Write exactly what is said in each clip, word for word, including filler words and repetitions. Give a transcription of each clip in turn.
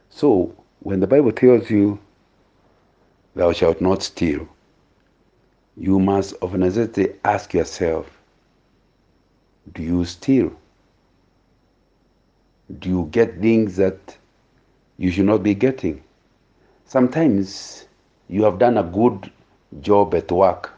So, when the Bible tells you, thou shalt not steal, you must of necessity ask yourself, do you steal? Do you get things that you should not be getting? Sometimes you have done a good job at work.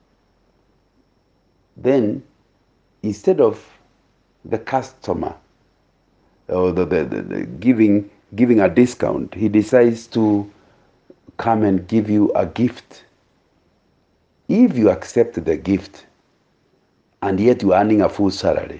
Then, instead of the customer or the, the, the, the giving giving a discount, he decides to come and give you a gift. If you accept the gift and yet you are earning a full salary,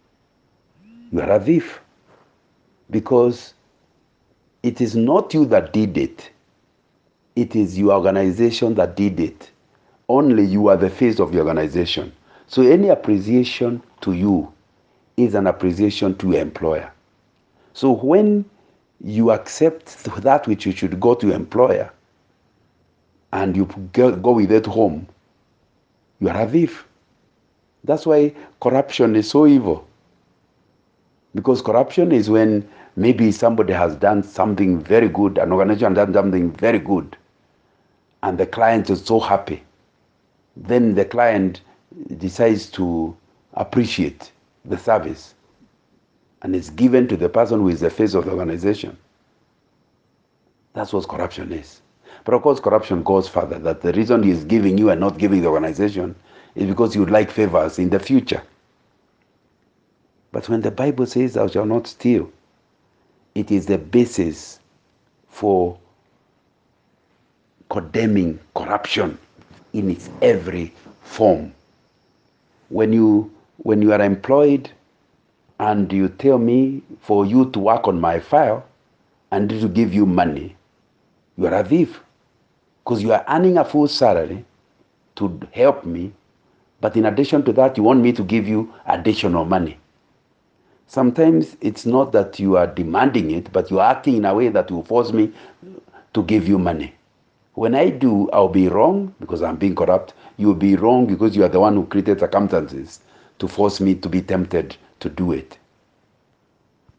you are a thief, because it is not you that did it. It is your organization that did it. Only you are the face of the organization. So any appreciation to you is an appreciation to your employer. So when you accept that which you should go to your employer and you go with it home, you are a thief. That's why corruption is so evil. Because corruption is when maybe somebody has done something very good, an organization has done something very good, and the client is so happy. Then the client decides to appreciate the service, and it's given to the person who is the face of the organization. That's what corruption is. But of course, corruption goes further, that the reason he is giving you and not giving the organization is because you would like favors in the future. But when the Bible says, thou shalt not steal, it is the basis for condemning corruption in its every form. When you, when you are employed and you tell me for you to work on my file and to give you money, you are a thief, because you are earning a full salary to help me, but in addition to that, you want me to give you additional money. Sometimes it's not that you are demanding it, but you are acting in a way that will force me to give you money. When I do, I'll be wrong because I'm being corrupt. You'll be wrong because you are the one who created circumstances to force me to be tempted to do it.